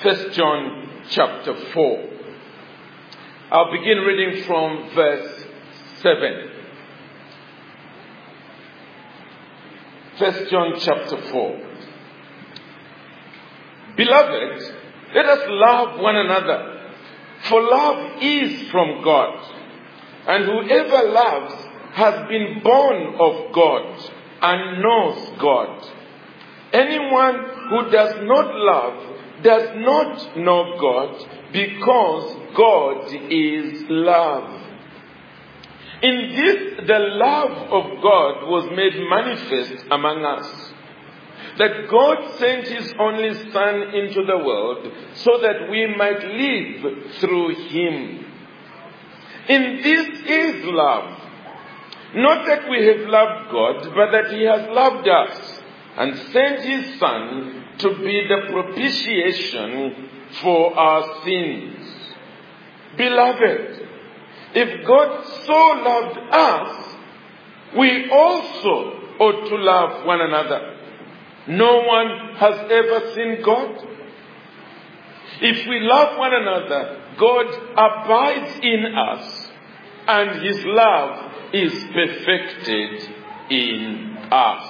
1 John chapter 4. I'll begin reading from verse 7. 1 John chapter 4. Beloved, let us love one another, for love is from God. And whoever loves has been born of God and knows God. Anyone who does not love does not know God, because God is love. In this, the love of God was made manifest among us, that God sent His only Son into the world so that we might live through Him. In this is love. Not that we have loved God, but that He has loved us and sent His Son to be the propitiation for our sins. Beloved, if God so loved us, we also ought to love one another. No one has ever seen God. If we love one another, God abides in us, and His love is perfected in us.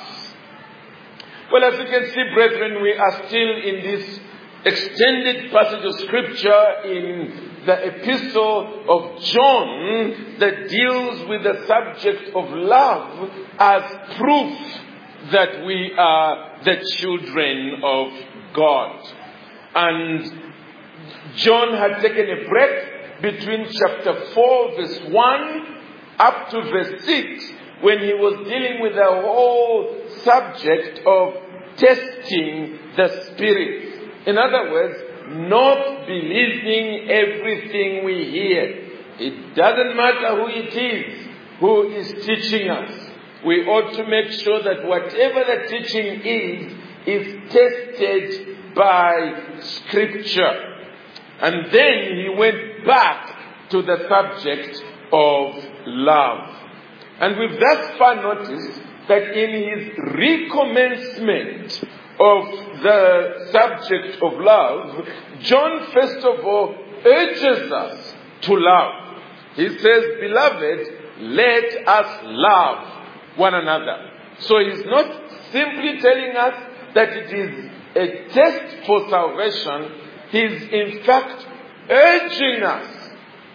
Well, as you can see, brethren, we are still in this extended passage of Scripture in the epistle of John that deals with the subject of love as proof that we are the children of God. And John had taken a break between chapter 4 verse 1 up to verse 6 when he was dealing with the whole subject of testing the spirits. In other words, not believing everything we hear. It doesn't matter who it is who is teaching us. We ought to make sure that whatever the teaching is tested by Scripture. And then he went back to the subject of love. And we've thus far noticed that in his recommencement of the subject of love, John first of all urges us to love. He says, beloved, let us love one another. So he's not simply telling us that it is a test for salvation. He's in fact urging us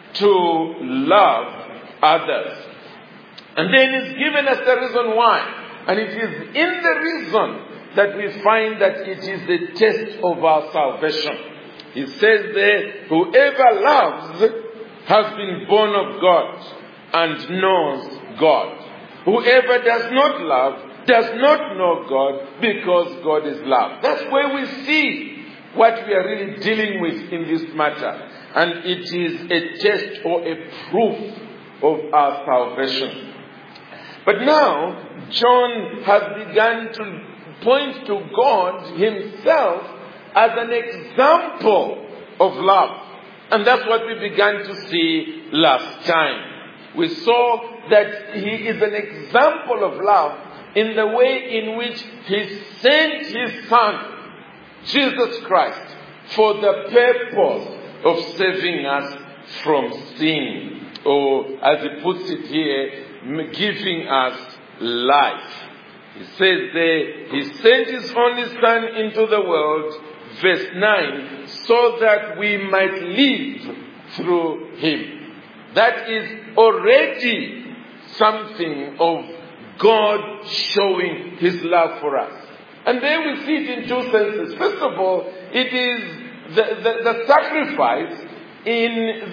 to love others. And then he's given us the reason why. And it is in the reason that we find that it is the test of our salvation. He says there, whoever loves has been born of God and knows God. Whoever does not love does not know God, because God is love. That's where we see what we are really dealing with in this matter. And it is a test or a proof of our salvation. But now, John has begun to point to God Himself as an example of love. And that's what we began to see last time. We saw that He is an example of love in the way in which He sent His Son, Jesus Christ, for the purpose of saving us from sin. Or, as he puts it here, giving us life. He says there, He sent His only Son into the world, verse 9, so that we might live through Him. That is already something of God showing His love for us. And then we see it in two senses. First of all, it is the sacrifice in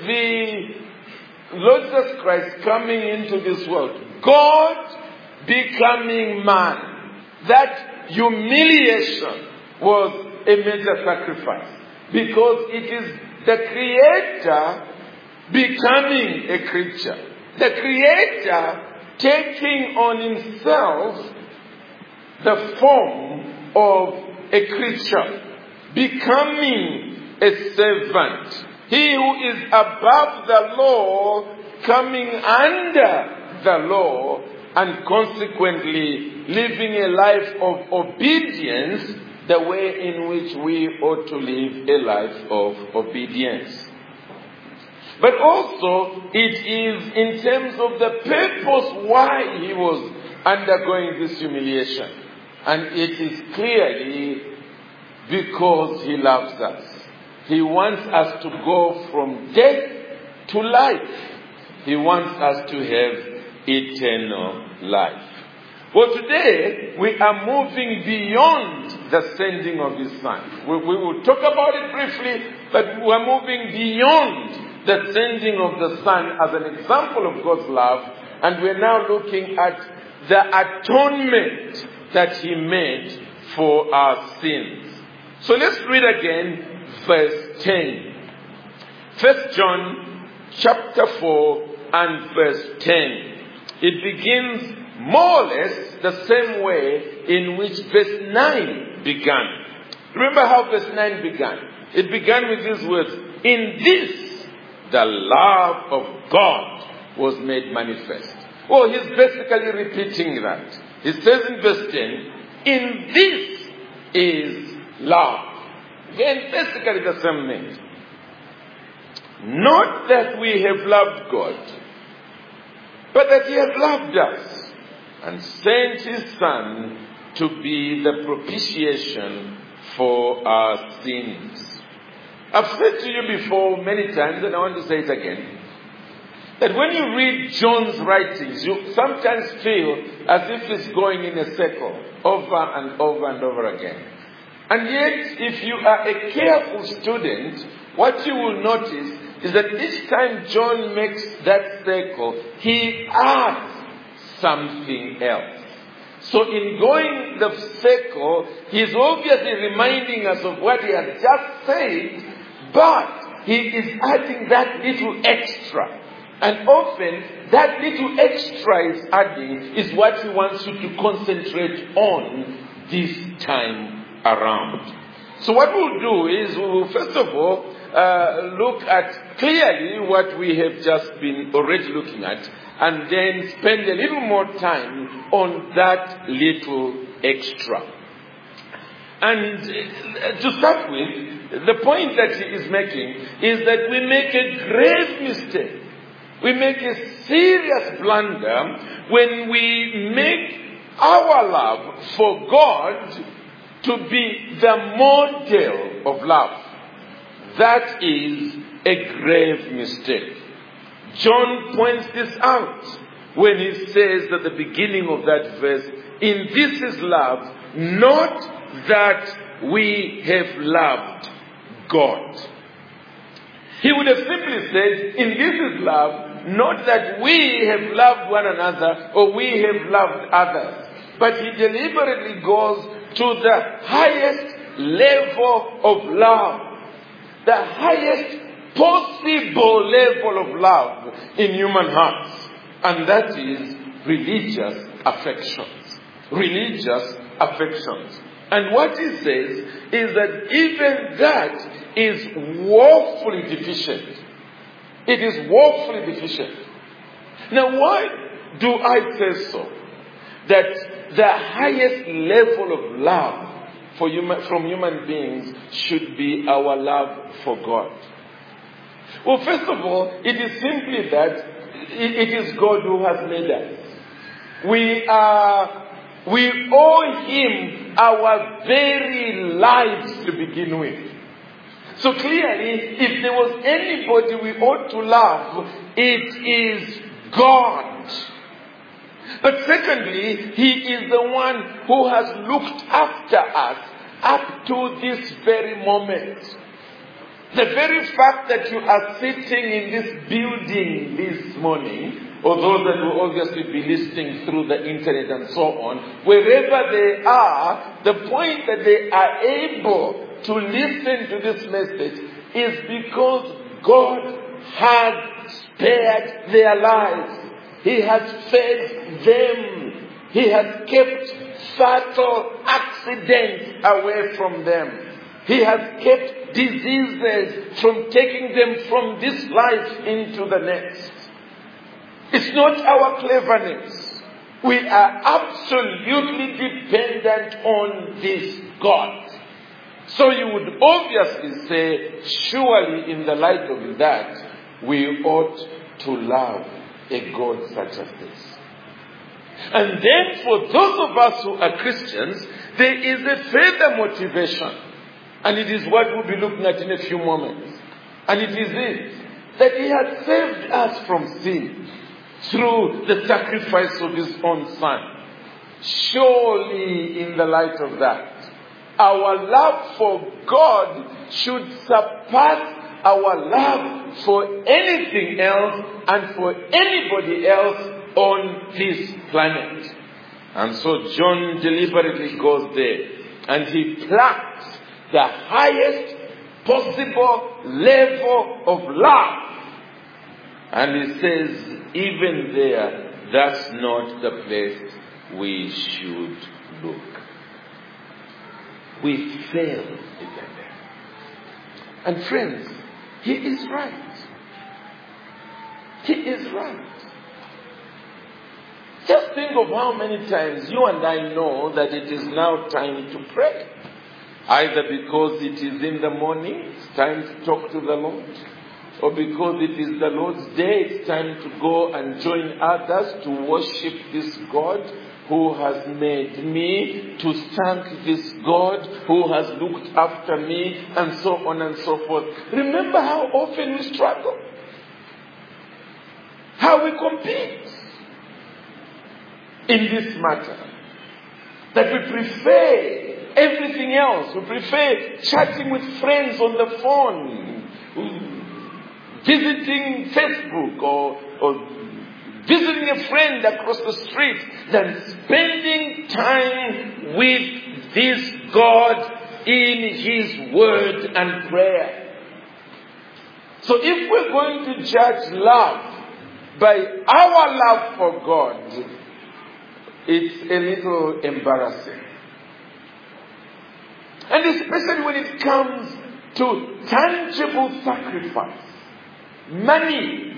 the Lord Jesus Christ coming into this world. God becoming man. That humiliation was a major sacrifice. Because it is the Creator becoming a creature. The Creator taking on Himself the form of a creature. Becoming a servant. He who is above the law coming under the law and consequently living a life of obedience the way in which we ought to live a life of obedience. But also, it is in terms of the purpose why he was undergoing this humiliation. And it is clearly because he loves us. He wants us to go from death to life. He wants us to have eternal life. Well, today, we are moving beyond the sending of his Son. We will talk about it briefly, but we are moving beyond the sending of the Son as an example of God's love, and we're now looking at the atonement that he made for our sins. So let's read again verse 10. 1 John chapter 4 and verse 10. It begins more or less the same way in which verse 9 began. Remember how verse 9 began? It began with these words, "In this the love of God was made manifest." Well, he's basically repeating that. He says in verse 10, "In this is love." Again, basically the same thing. Not that we have loved God, but that he has loved us and sent his Son to be the propitiation for our sins. I've said to you before many times, and I want to say it again, that when you read John's writings, you sometimes feel as if it's going in a circle, over and over and over again. And yet, if you are a careful student, what you will notice is that each time John makes that circle, he adds something else. So in going the circle, he's obviously reminding us of what he has just said, but he is adding that little extra. And often, that little extra is adding is what he wants you to concentrate on this time around. So what we'll do is we will first of all look at clearly what we have just been already looking at, and then spend a little more time on that little extra. And to start with, the point that he is making is that we make a grave mistake. We make a serious blunder when we make our love for God to be the model of love. That is a grave mistake. John points this out when he says at the beginning of that verse, "In this is love, not that we have loved God." He would have simply said, "In this is love, not that we have loved one another or we have loved others." But he deliberately goes to the highest level of love. The highest possible level of love in human hearts. And that is religious affections. Religious affections. And what he says is that even that is woefully deficient. It is woefully deficient. Now why do I say so? That the highest level of love from human beings should be our love for God. Well, first of all, it is simply that it is God who has made us. We owe him our very lives to begin with. So clearly, if there was anybody we ought to love, it is God. But secondly, he is the one who has looked after us up to this very moment. The very fact that you are sitting in this building this morning, or those that will obviously be listening through the internet and so on, wherever they are, the point that they are able to listen to this message is because God has spared their lives. He has fed them. He has kept fatal accidents away from them. He has kept diseases from taking them from this life into the next. It's not our cleverness. We are absolutely dependent on this God. So you would obviously say, surely in the light of that, we ought to love a God such as this. And then for those of us who are Christians, there is a further motivation. And it is what we'll be looking at in a few moments. And it is this, that He has saved us from sin through the sacrifice of His own Son. Surely in the light of that, our love for God should surpass our love for anything else and for anybody else on this planet. And so John deliberately goes there and he plucks the highest possible level of love. And he says, even there, that's not the place we should look. We fail even there. And friends, he is right. He is right. Just think of how many times you and I know that it is now time to pray. Either because it is in the morning, it's time to talk to the Lord. Or because it is the Lord's day, it's time to go and join others to worship this God who has made me, to thank this God who has looked after me, and so on and so forth. Remember how often we struggle, how we compete in this matter, that we prefer everything else. We prefer chatting with friends on the phone, visiting Facebook or visiting a friend across the street, than spending time with this God in His Word and prayer. So if we're going to judge love by our love for God, it's a little embarrassing. And especially when it comes to tangible sacrifice, money.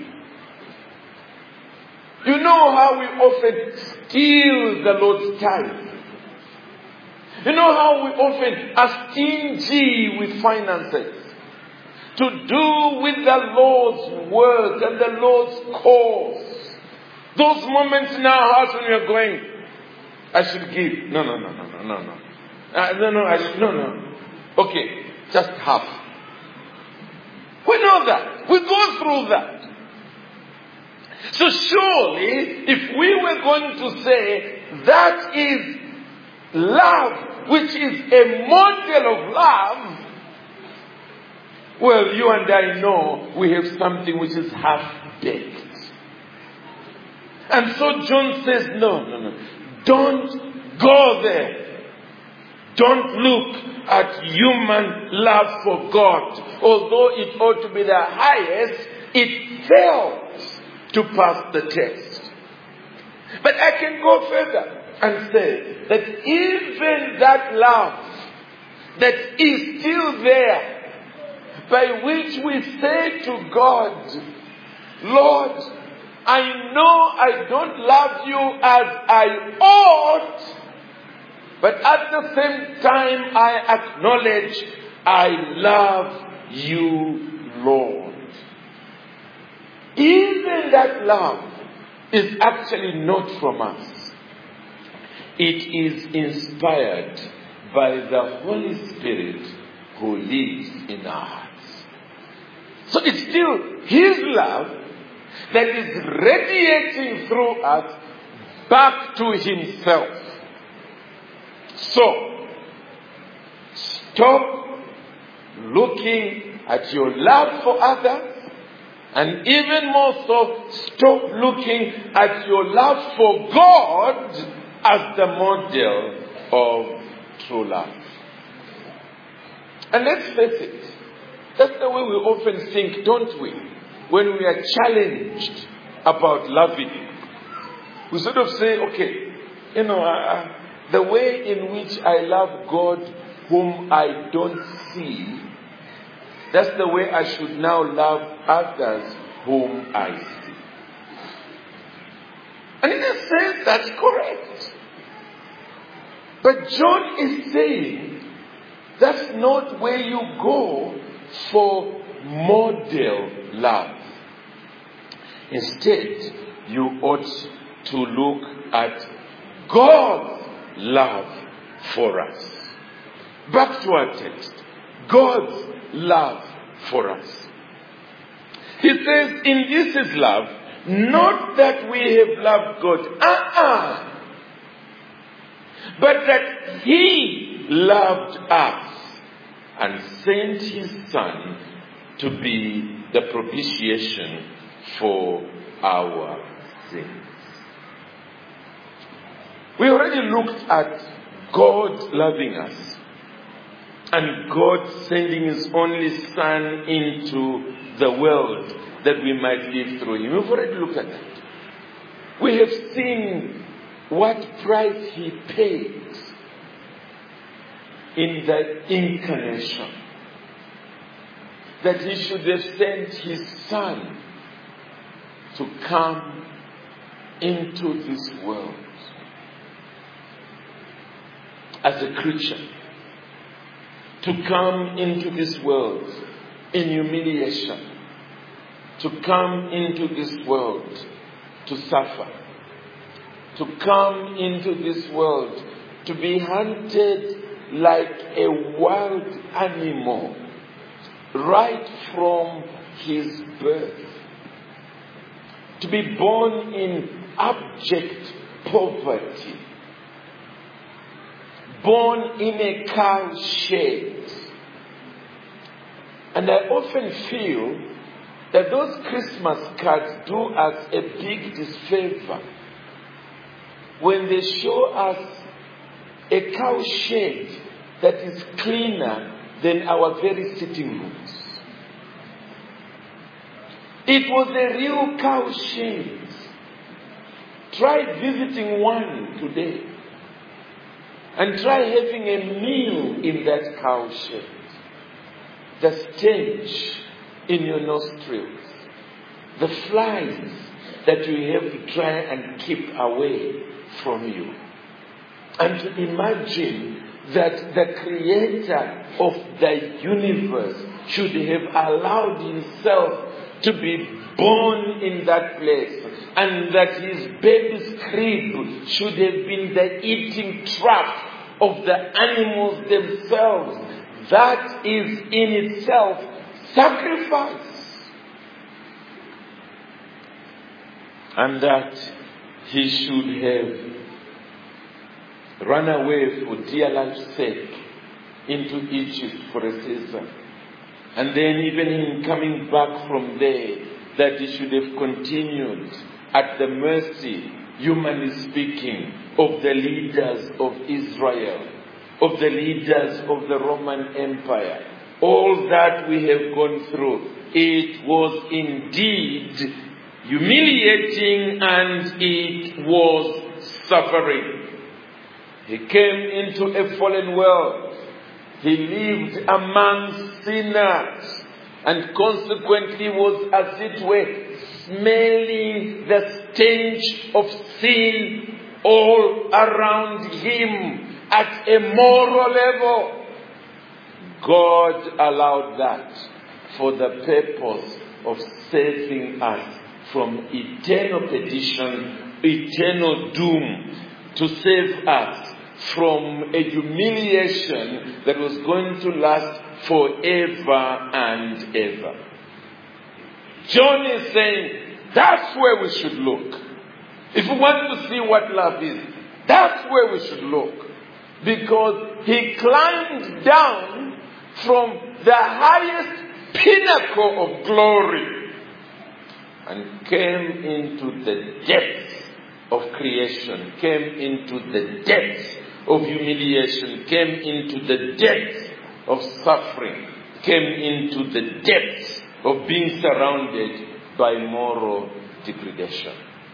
You know how we often steal the Lord's time. You know how we often are stingy with finances to do with the Lord's work and the Lord's cause. Those moments in our hearts when we are going, I should give. No. Okay, just half. We know that. We go through that. So surely, if we were going to say that is love, which is a model of love, well, you and I know we have something which is half-baked. And so John says, no. Don't go there. Don't look at human love for God. Although it ought to be the highest, it fails to pass the test. But I can go further and say that even that love that is still there, by which we say to God, Lord, I know I don't love you as I ought, but at the same time I acknowledge I love you, Lord. Even that love is actually not from us. It is inspired by the Holy Spirit who lives in our hearts. So it's still His love that is radiating through us back to Himself. So, stop looking at your love for others, and even more so, stop looking at your love for God as the model of true love. And let's face it, that's the way we often think, don't we? When we are challenged about loving, we sort of say, okay, the way in which I love God whom I don't see, that's the way I should now love others whom I see. And in a sense, that's correct. But John is saying That's not where you go for model love. Instead, you ought to look at God's love for us. Back to our text. God's love for us. He says, in this is love, not that we have loved God, but that He loved us and sent His Son to be the propitiation for our sins. We already looked at God loving us and God sending His only Son into the world that we might live through Him. We've already looked at that. We have seen what price He paid in the incarnation. That He should have sent His Son to come into this world as a creature. To come into this world in humiliation. To come into this world to suffer. To come into this world to be hunted like a wild animal right from His birth. To be born in abject poverty. Born in a cow shed. And I often feel that those Christmas cards do us a big disfavor when they show us a cow shed that is cleaner than our very sitting rooms. It was a real cow shed. Try visiting one today. And try having a meal in that cow shed. The stench in your nostrils. The flies that you have to try and keep away from you. And to imagine that the creator of the universe should have allowed Himself to be born in that place, and that His baby's crib should have been the eating trough of the animals themselves. That is in itself sacrifice. And that He should have run away for dear life's sake into Egypt for a season. And then even in coming back from there, that He should have continued at the mercy, humanly speaking, of the leaders of Israel, of the leaders of the Roman Empire. All that we have gone through, it was indeed humiliating and it was suffering. He came into a fallen world. He lived among sinners and consequently was, as it were, smelling the stench of sin all around Him at a moral level. God allowed that for the purpose of saving us from eternal perdition, eternal doom, to save us from a humiliation that was going to last forever and ever. John is saying that's where we should look. If we want to see what love is, that's where we should look. Because He climbed down from the highest pinnacle of glory and came into the depths of creation, came into the depths of humiliation, came into the depths of suffering, came into the depths of being surrounded by moral degradation.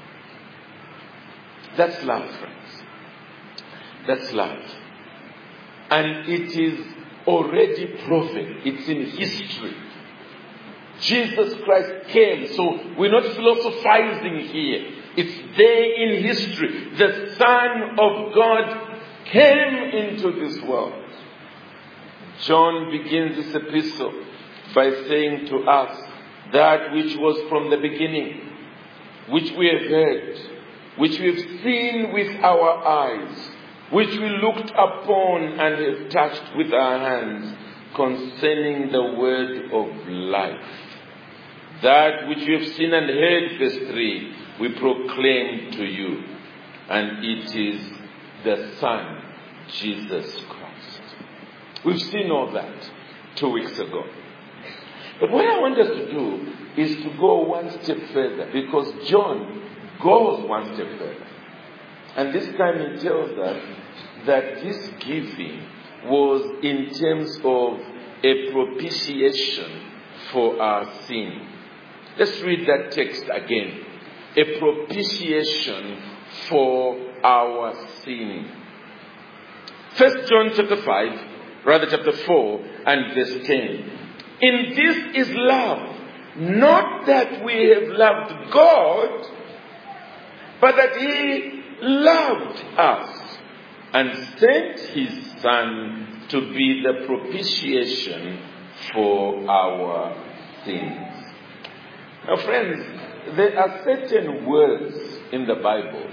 That's love, friends. That's love. And it is already proven. It's in history. Jesus Christ came, so we're not philosophizing here. It's there in history. The Son of God came into this world. John begins this epistle by saying to us that which was from the beginning, which we have heard, which we have seen with our eyes, which we looked upon and have touched with our hands, concerning the word of life. That which we have seen and heard, verse 3, we proclaim to you, and it is the Son, Jesus Christ. We've seen all that 2 weeks ago. But what I want us to do is to go one step further, because John goes one step further. And this time he tells us that this giving was in terms of a propitiation for our sin. Let's read that text again. A propitiation for our sin. 1 John chapter 4 and verse 10. In this is love, not that we have loved God, but that He loved us and sent His Son to be the propitiation for our sins. Now, friends, there are certain words in the Bible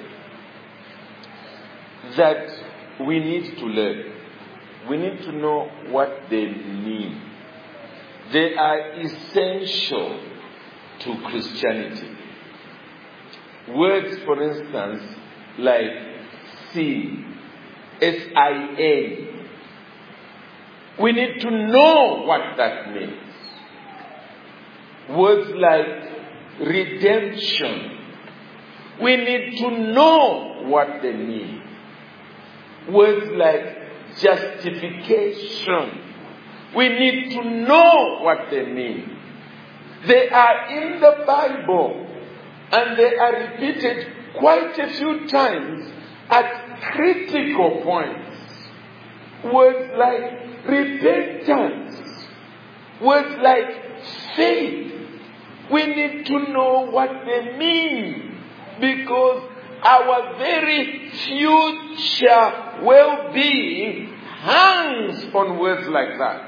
that we need to learn. We need to know what they mean. They are essential to Christianity. Words, for instance, like sin, S-I-N. We need to know what that means. Words like redemption. We need to know what they mean. Words like justification. We need to know what they mean. They are in the Bible, and they are repeated quite a few times at critical points. Words like repentance. Words like faith. We need to know what they mean, because our very future well-being hangs on words like that.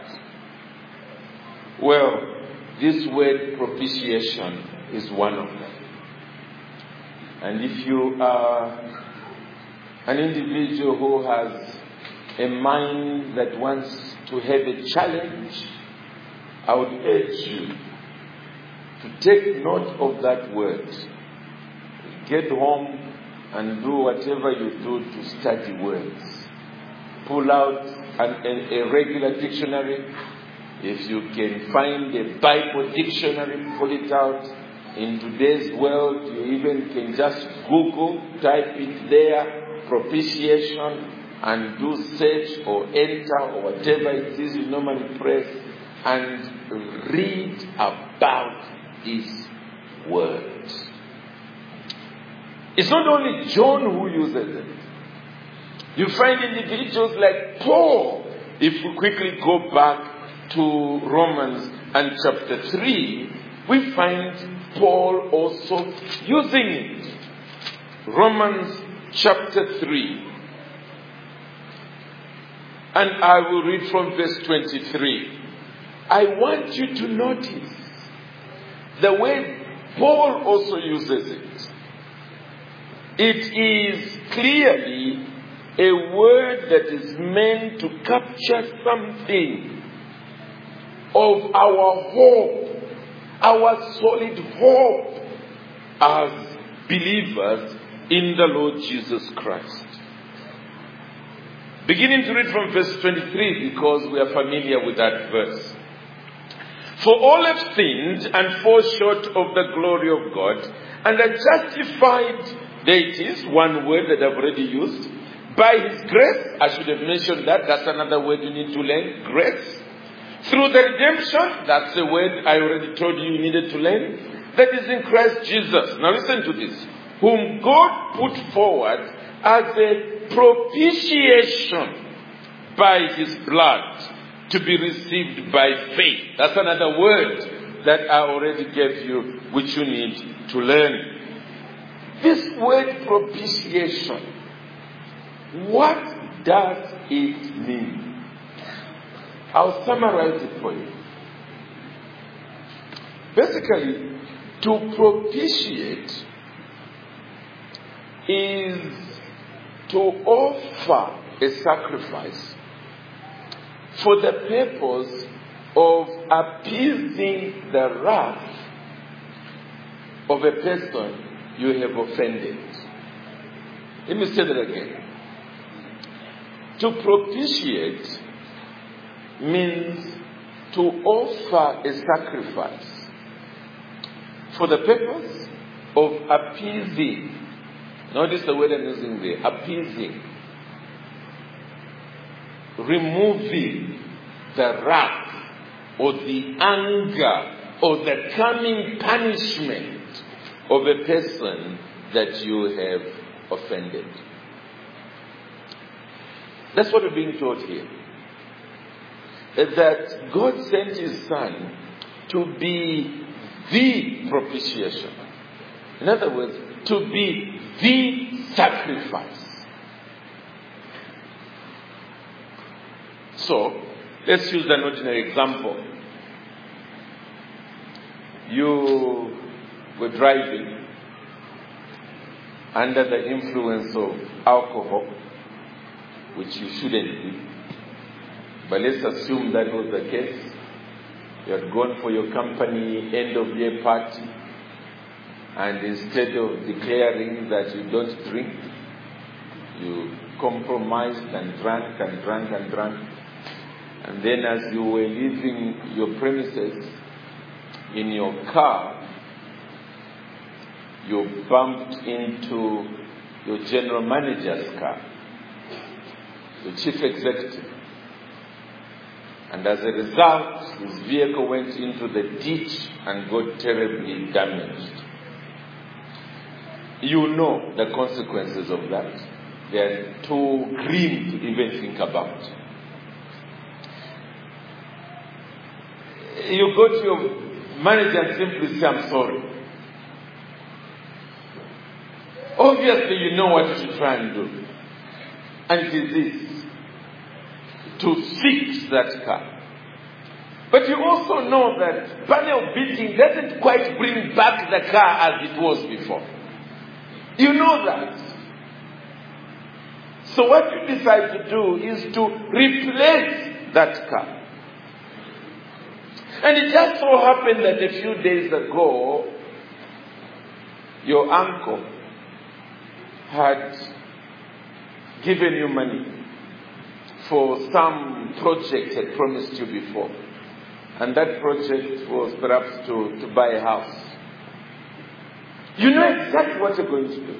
Well, this word propitiation is one of them. And if you are an individual who has a mind that wants to have a challenge, I would urge you to take note of that word. Get home and do whatever you do to study words. Pull out a regular dictionary. If you can find a Bible dictionary, pull it out. In today's world, you even can just Google, type it there, propitiation, and do search or enter or whatever it is you normally press, and read about this word. It's not only John who uses it. You find individuals like Paul. If we quickly go back to Romans and chapter 3, we find Paul also using it. Romans chapter 3. And I will read from verse 23. I want you to notice the way Paul also uses it. It is clearly a word that is meant to capture something of our hope, our solid hope as believers in the Lord Jesus Christ. Beginning to read from verse 23, because we are familiar with that verse. For all have sinned and fall short of the glory of God, and are justified, there it is, one word that I've already used, by His grace. I should have mentioned that. That's another word you need to learn, grace. Through the redemption, that's a word I already told you needed to learn, that is in Christ Jesus. Now listen to this. Whom God put forward as a propitiation by His blood to be received by faith. That's another word that I already gave you, which you need to learn. This word propitiation, what does it mean? I'll summarize it for you. Basically, to propitiate is to offer a sacrifice for the purpose of appeasing the wrath of a person you have offended. Let me say that again. To propitiate means to offer a sacrifice for the purpose of appeasing. Notice the word I'm using there, appeasing. Removing the wrath or the anger or the coming punishment of a person that you have offended. That's what we're being taught here. That God sent His Son to be the propitiation. In other words, to be the sacrifice. So, let's use an ordinary example. You were driving under the influence of alcohol, which you shouldn't be. But let's assume that was the case. You had gone for your company end of year party, and instead of declaring that you don't drink, you compromised and drank and drank and drank. And then as you were leaving your premises in your car, you bumped into your general manager's car, the chief executive. And as a result, his vehicle went into the ditch and got terribly damaged. You know the consequences of that. They are too grim to even think about. You go to your manager and simply say, I'm sorry. Obviously, you know what you should try and do. And it is this: to fix that car. But you also know that panel beating doesn't quite bring back the car as it was before. You know that. So what you decide to do is to replace that car. And it just so happened that a few days ago, your uncle had given you money for some project he had promised you before. And that project was perhaps to buy a house. You know exactly what you're going to do.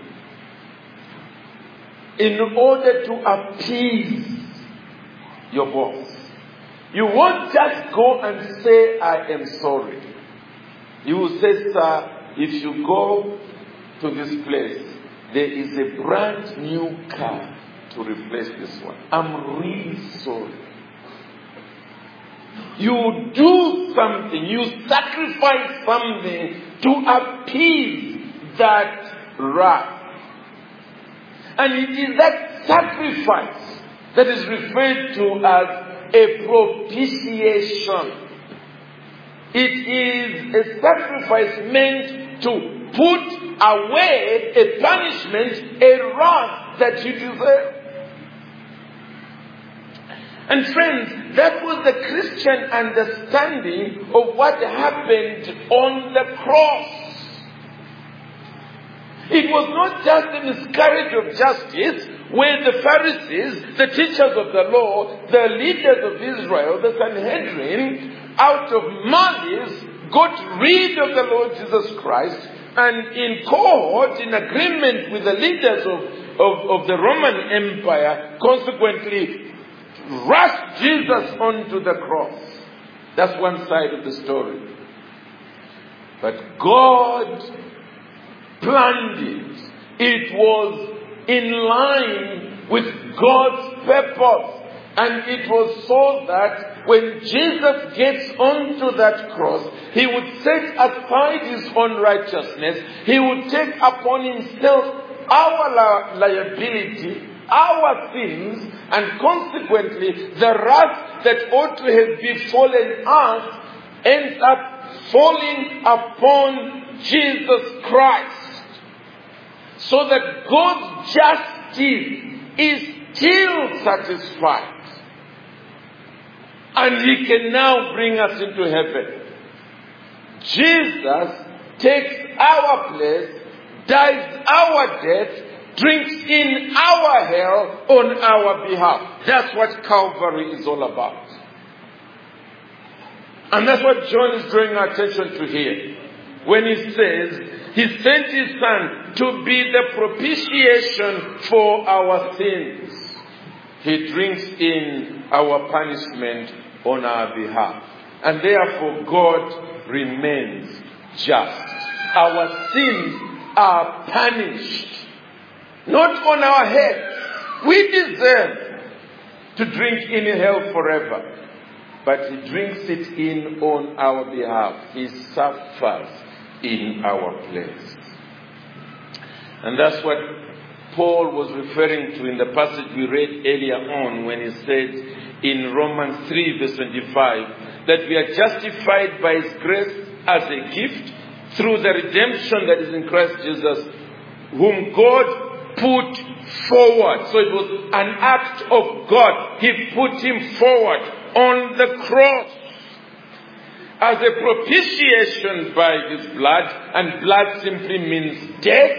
In order to appease your boss. You won't just go and say, I am sorry. You will say, sir, if you go to this place, there is a brand new car to replace this one. I'm really sorry. You do something, you sacrifice something to appease that wrath. And it is that sacrifice that is referred to as a propitiation. It is a sacrifice meant to put away a punishment, a wrath that you deserve. And friends, that was the Christian understanding of what happened on the cross. It was not just a miscarriage of justice where the Pharisees, the teachers of the law, the leaders of Israel, the Sanhedrin, out of malice, got rid of the Lord Jesus Christ, and in cohort, in agreement with the leaders of the Roman Empire, consequently rushed Jesus onto the cross. That's one side of the story. But God planned it. It was in line with God's purpose. And it was so that when Jesus gets onto that cross, He would set aside His own righteousness. He would take upon Himself our liability, our sins, And consequently, the wrath that ought to have befallen us ends up falling upon Jesus Christ. So that God's justice is still satisfied. And He can now bring us into heaven. Jesus takes our place, dies our death, drinks in our hell on our behalf. That's what Calvary is all about. And that's what John is drawing our attention to here. When he says, He sent His Son to be the propitiation for our sins. He drinks in our punishment on our behalf. And therefore God remains just. Our sins are punished. Not on our heads. We deserve to drink in hell forever. But He drinks it in on our behalf. He suffers in our place. And that's what Paul was referring to in the passage we read earlier on when he said in Romans 3 verse 25 that we are justified by His grace as a gift through the redemption that is in Christ Jesus, whom God put forward. So it was an act of God. He put Him forward on the cross as a propitiation by His blood, and blood simply means death.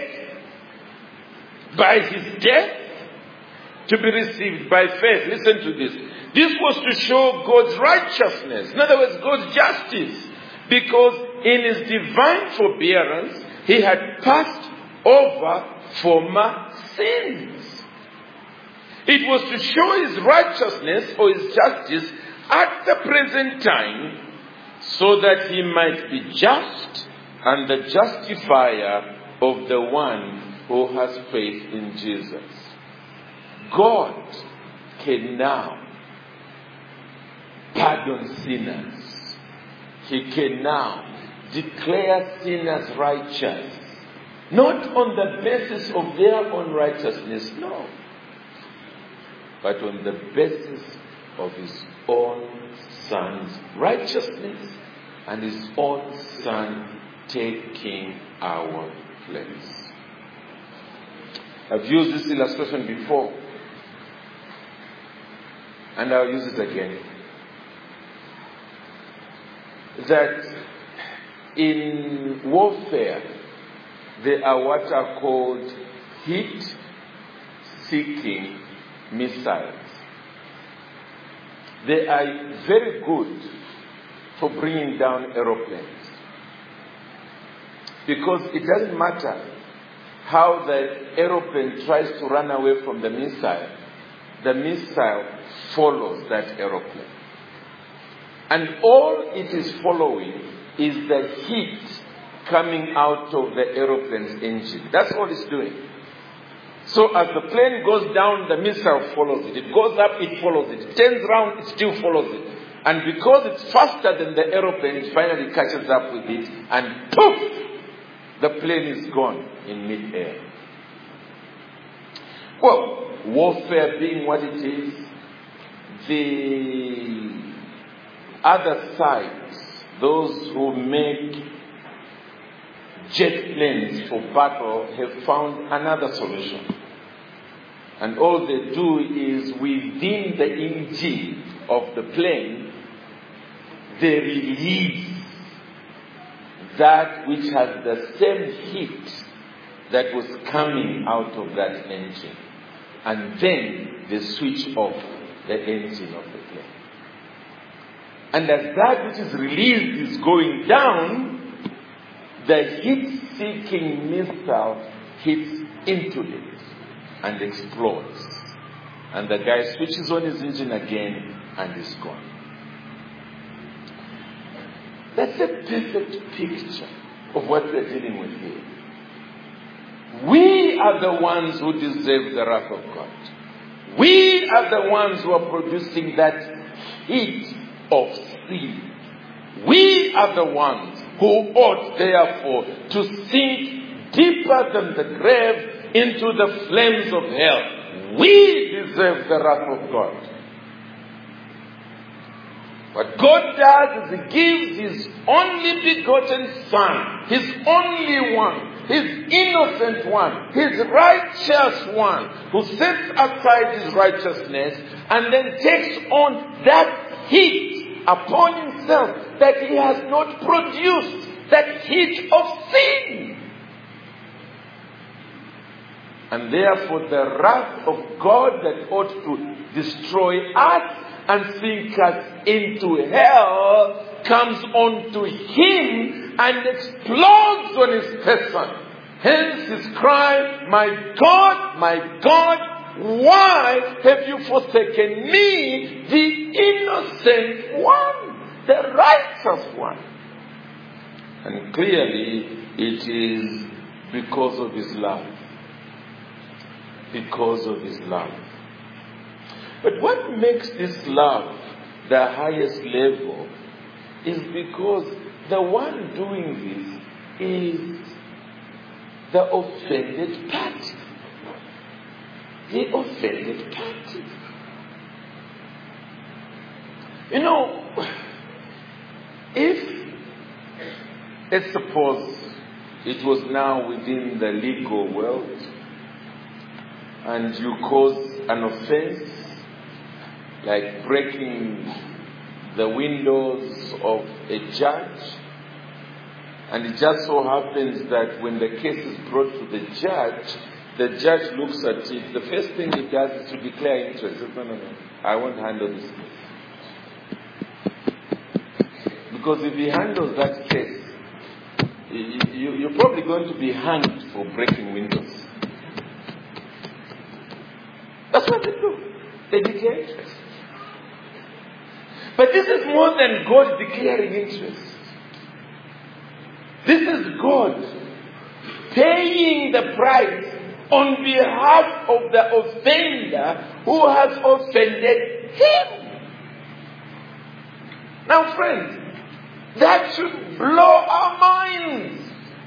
By His death to be received by faith. Listen to this. This was to show God's righteousness. In other words, God's justice. Because in His divine forbearance, He had passed over former sins. It was to show His righteousness or His justice at the present time, so that He might be just and the justifier of the one who has faith in Jesus. God can now pardon sinners. He can now declare sinners righteous. Not on the basis of their own righteousness, no. But on the basis of His own Son's righteousness and His own Son taking our place. I've used this illustration before, and I'll use it again. That in warfare, there are what are called heat-seeking missiles. They are very good for bringing down aeroplanes. Because it doesn't matter how the aeroplane tries to run away from the missile follows that aeroplane. And all it is following is the heat coming out of the aeroplane's engine. That's all it's doing. So as the plane goes down, the missile follows it. It goes up, it follows it. It turns around, it still follows it. And because it's faster than the aeroplane, it finally catches up with it, and poof! The plane is gone in mid-air. Well, warfare being what it is, the other side, those who make jet planes for battle, have found another solution. And all they do is within the engine of the plane, they release that which has the same heat that was coming out of that engine. And then they switch off the engine of the plane. And as that which is released is going down, the heat-seeking missile hits into it and explodes. And the guy switches on his engine again and is gone. That's a perfect picture of what we're dealing with here. We are the ones who deserve the wrath of God. We are the ones who are producing that heat of sin. We are the ones who ought, therefore, to sink deeper than the grave into the flames of hell. we deserve the wrath of God. What God does is He gives His only begotten Son, His only one, His innocent one, His righteous one, who sets aside His righteousness and then takes on that heat upon Himself that He has not produced, that heat of sin. And therefore the wrath of God that ought to destroy us and sink us into hell comes onto Him and explodes on His person. Hence His cry, my God, why have you forsaken me, the innocent one, the righteous one? And clearly it is because of His love. Because of His love. But what makes this love the highest level is because the one doing this is the offended party. The offended party. You know, if, let's suppose, it was now within the legal world and you cause an offense, like breaking the windows of a judge, and it just so happens that when the case is brought to the judge looks at it, the first thing he does is to declare interest. No, I won't handle this case. Because if he handles that case, you're probably going to be hanged for breaking windows. That's what they do. They declare interest. But this is more than God declaring interest. This is God paying the price on behalf of the offender who has offended Him. Now, friends, that should blow our minds.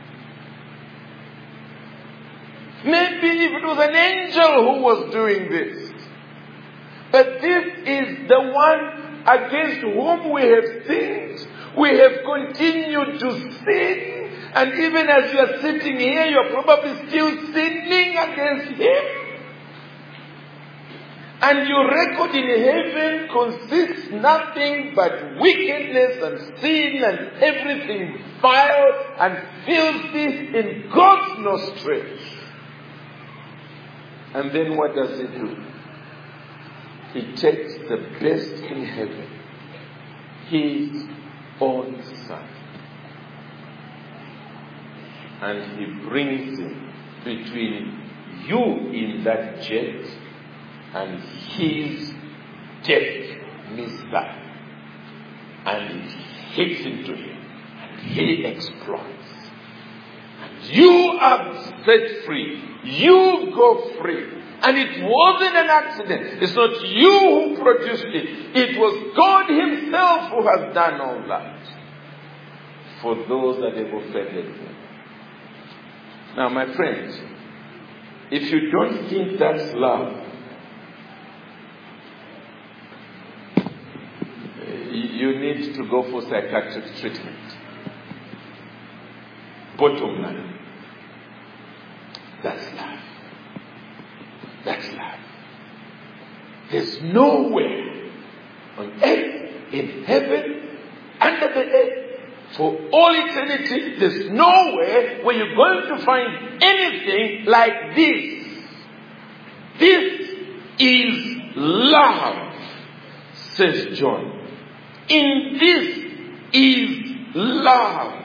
Maybe if it was an angel who was doing this. But this is the one against whom we have sinned. We have continued to sin. And even as you are sitting here, you are probably still sinning against Him. And your record in heaven consists nothing but wickedness and sin and everything vile and filthy in God's nostrils. And then what does He do? He takes the best in heaven, His own Son, and He brings Him between you in that jet and His death missile, and it hits into Him, and He explodes. And you are set free. You go free. And it wasn't an accident. It's not you who produced it. It was God Himself who has done all that for those that have offended Him. Now, my friends, if you don't think that's love, you need to go for psychiatric treatment. Bottom line, that's love. That's love. There's nowhere on earth, in heaven, under the earth, for all eternity, there's nowhere where you're going to find anything like this. This is love, says John. In this is love.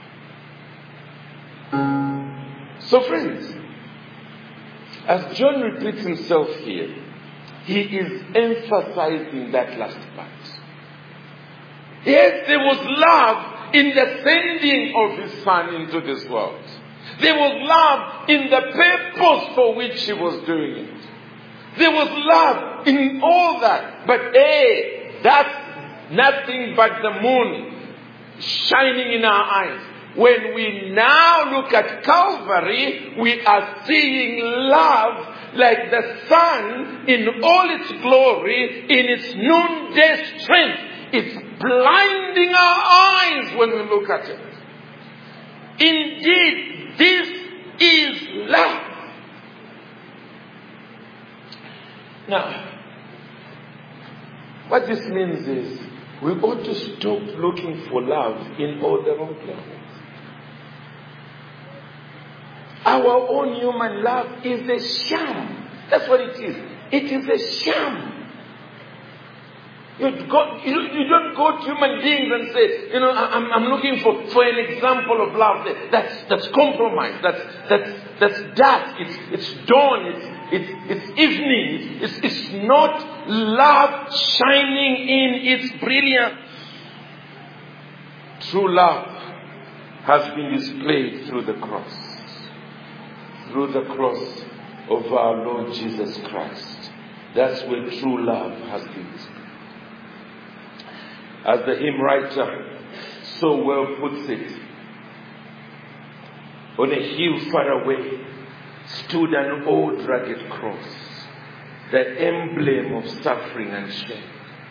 So friends, as John repeats himself here, he is emphasizing that last part. Yes, there was love in the sending of His Son into this world. There was love in the purpose for which He was doing it. There was love in all that. But that's nothing but the moon shining in our eyes. When we now look at Calvary, we are seeing love like the sun in all its glory, in its noonday strength. It's blinding our eyes when we look at it. Indeed, this is love. Now, what this means is we ought to stop looking for love in all the wrong places. Our own human love is a sham. That's what it is. It is a sham. You don't go to human beings and say, I'm looking for an example of love that's compromise, that's dark, it's dawn, it's evening, it's not love shining in its brilliance. True love has been displayed through the cross. Through the cross of our Lord Jesus Christ. That's where true love has been displayed. As the hymn writer so well puts it, on a hill far away stood an old rugged cross, the emblem of suffering and shame.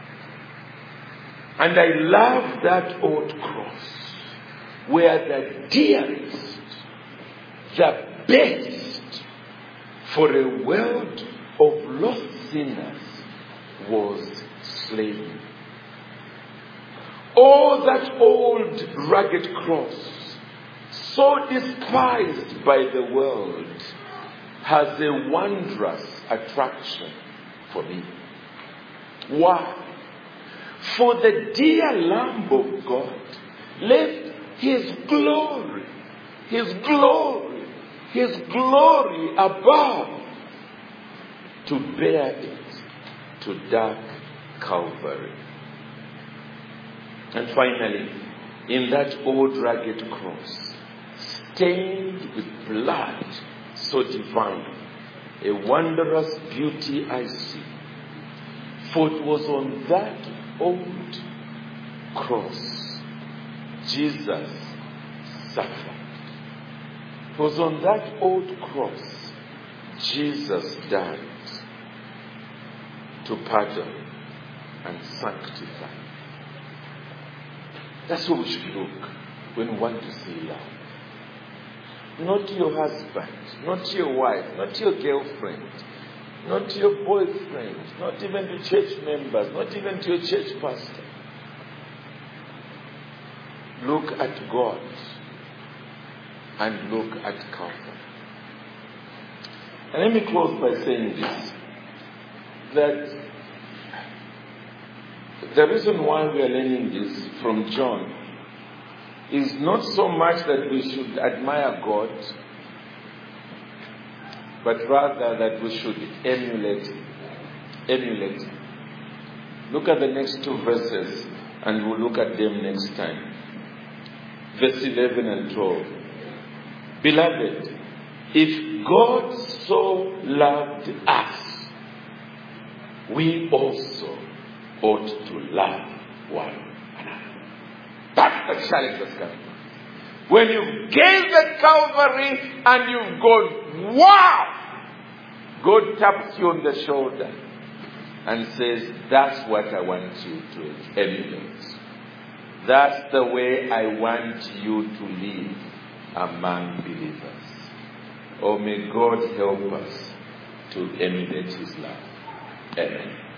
And I love that old cross, where the dearest, the best for a world of lost sinners was slain. Oh, that old rugged cross, so despised by the world, has a wondrous attraction for me. Why? For the dear Lamb of God left His glory above to bear it to dark Calvary. And finally, in that old rugged cross, stained with blood so divine, a wondrous beauty I see. For it was on that old cross Jesus suffered. It was on that old cross Jesus died to pardon and sanctify. That's what we should look when we want to see love. Not to your husband, not to your wife, not to your girlfriend, not to your boyfriend, not even to church members, not even to your church pastor. Look at God and look at Calvary. And let me close by saying this, that the reason why we are learning this from John is not so much that we should admire God, but rather that we should emulate Him. Look at the next two verses and we'll look at them next time. Verse 11 and 12. Beloved, if God so loved us, we also ought to love one another. That's the challenge that's coming. When you've gazed at Calvary and you've gone, wow! God taps you on the shoulder and says, that's what I want you to emulate. That's the way I want you to live among believers. Oh, may God help us to emulate His love. Amen.